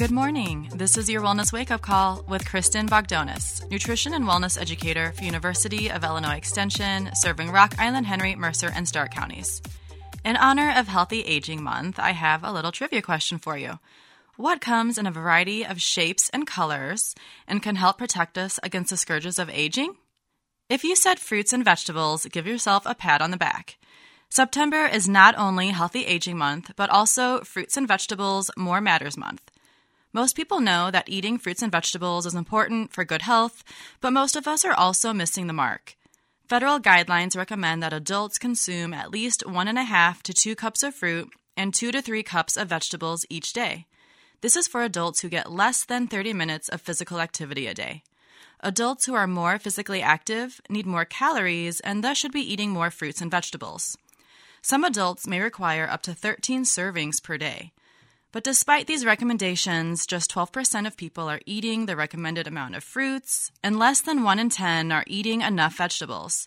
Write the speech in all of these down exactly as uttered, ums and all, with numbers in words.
Good morning. This is your Wellness Wake Up Call with Kristen Bogdonis, nutrition and wellness educator for University of Illinois Extension, serving Rock Island, Henry, Mercer, and Stark counties. In honor of Healthy Aging Month, I have a little trivia question for you. What comes in a variety of shapes and colors and can help protect us against the scourges of aging? If you said fruits and vegetables, give yourself a pat on the back. September is not only Healthy Aging Month, but also Fruits and Vegetables More Matters Month. Most people know that eating fruits and vegetables is important for good health, but most of us are also missing the mark. Federal guidelines recommend that adults consume at least one and a half to two cups of fruit and two to three cups of vegetables each day. This is for adults who get less than thirty minutes of physical activity a day. Adults who are more physically active need more calories and thus should be eating more fruits and vegetables. Some adults may require up to thirteen servings per day. But despite these recommendations, just twelve percent of people are eating the recommended amount of fruits, and less than one in ten are eating enough vegetables.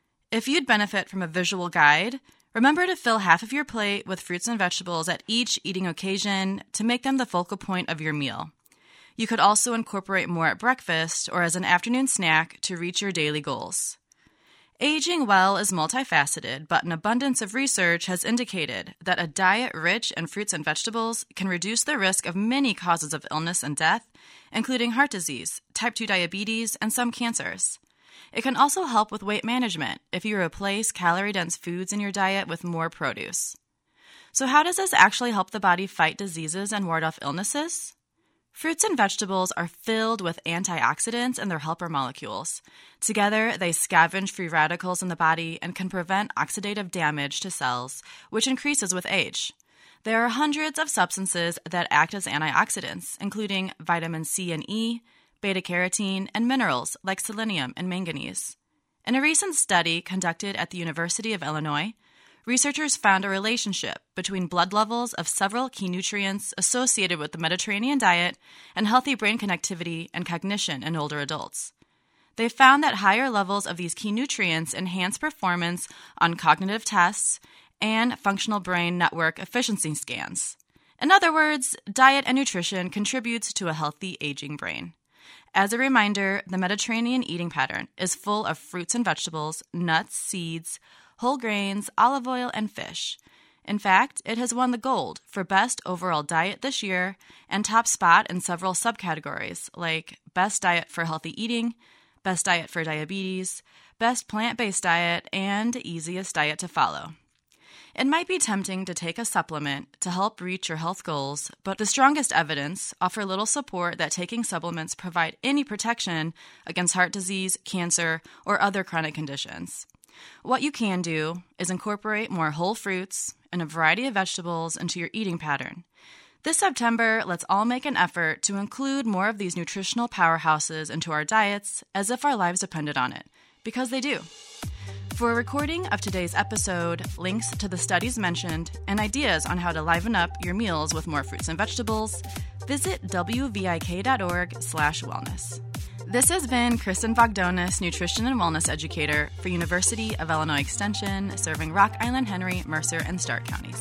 If you'd benefit from a visual guide, remember to fill half of your plate with fruits and vegetables at each eating occasion to make them the focal point of your meal. You could also incorporate more at breakfast or as an afternoon snack to reach your daily goals. Aging well is multifaceted, but an abundance of research has indicated that a diet rich in fruits and vegetables can reduce the risk of many causes of illness and death, including heart disease, type two diabetes, and some cancers. It can also help with weight management if you replace calorie-dense foods in your diet with more produce. So how does this actually help the body fight diseases and ward off illnesses? Fruits and vegetables are filled with antioxidants and their helper molecules. Together, they scavenge free radicals in the body and can prevent oxidative damage to cells, which increases with age. There are hundreds of substances that act as antioxidants, including vitamin C and E, beta-carotene, and minerals like selenium and manganese. In a recent study conducted at the University of Illinois, researchers found a relationship between blood levels of several key nutrients associated with the Mediterranean diet and healthy brain connectivity and cognition in older adults. They found that higher levels of these key nutrients enhance performance on cognitive tests and functional brain network efficiency scans. In other words, diet and nutrition contributes to a healthy aging brain. As a reminder, the Mediterranean eating pattern is full of fruits and vegetables, nuts, seeds, whole grains, olive oil, and fish. In fact, it has won the gold for best overall diet this year and top spot in several subcategories like best diet for healthy eating, best diet for diabetes, best plant-based diet, and easiest diet to follow. It might be tempting to take a supplement to help reach your health goals, but the strongest evidence offer little support that taking supplements provide any protection against heart disease, cancer, or other chronic conditions. What you can do is incorporate more whole fruits and a variety of vegetables into your eating pattern. This September, let's all make an effort to include more of these nutritional powerhouses into our diets as if our lives depended on it, because they do. For a recording of today's episode, links to the studies mentioned, and ideas on how to liven up your meals with more fruits and vegetables, visit w v i k dot org slash wellness. This has been Kristen Bogdonis, nutrition and wellness educator for University of Illinois Extension, serving Rock Island, Henry, Mercer, and Stark counties.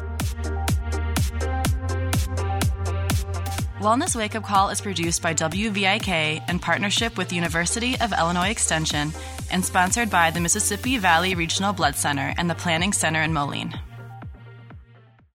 Wellness Wake Up Call is produced by W V I K in partnership with the University of Illinois Extension and sponsored by the Mississippi Valley Regional Blood Center and the Planning Center in Moline.